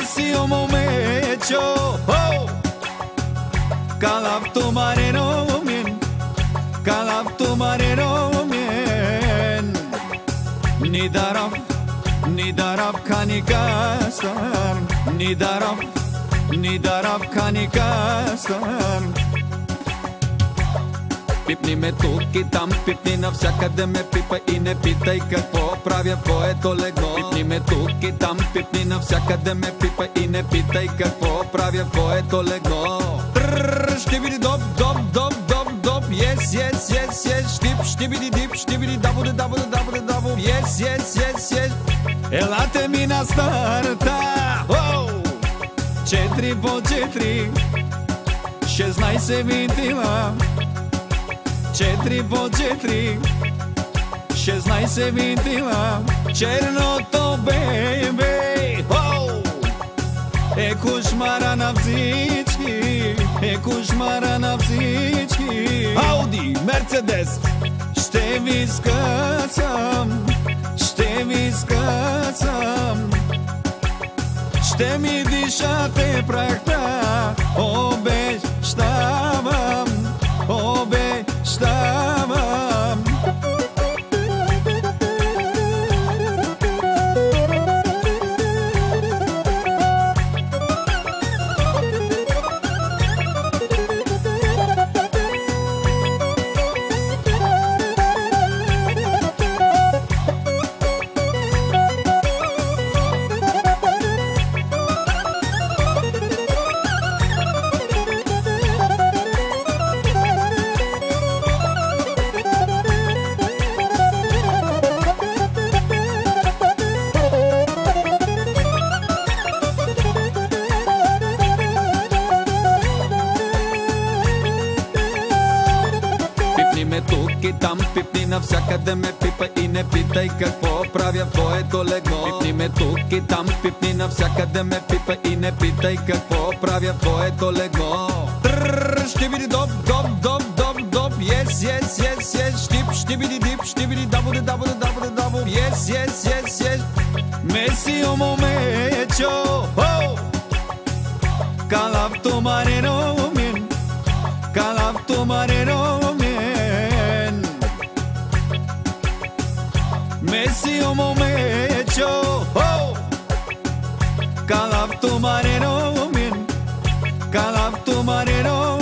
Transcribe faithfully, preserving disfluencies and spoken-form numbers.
Messi o momecho, oh, calaf tu mareno mien, calaf tu mareno mien. Ni darab, ni darab kanikastan, ni darab, ni darab kanikastan. Пипни ме тук и там, пипни навсякъде ме пипа и не питай какво правя в твоето легло. Пипни ме тук и там, пипни навсякъде ме пипа и не питай какво правя в твоето легло. Тррррр, ще види доп, доп, доп, доп, доп, yes, yes, yes, yes, штип, ще види дип, ще види дабо, дабо, дабо, дабо, yes, yes, yes, yes. Елате ми на старта, четири по четири, шестнайсет винтила. Четири по четири, шестнайсет винтила, черното бебе, е кошмара на всички, е кошмара на всички. Ауди, Мерцедес, ще ви скъсам, ще ви скъсам, ще ми дишате прахта, обещавам, обещавам. Тук и там, пипни навсякъде ме пипа и не питай какво правя в твоето легло. Пипни ме тук и там, пипни навсякъде ме пипа и не питай какво правя в твоето легло. Тррррр, ще види доп, доп, доп, доп, доп, yes, yes, yes, yes, штип, ще види дип, ще види дабо, дабо, дабо, дабо, yes, yes, yes, yes. Меси о момечо, oh, calaf tu mareno mien, calaf tu mareno mien. Messi o momecho, oh, calaf tu mareno mien, calaf tu mareno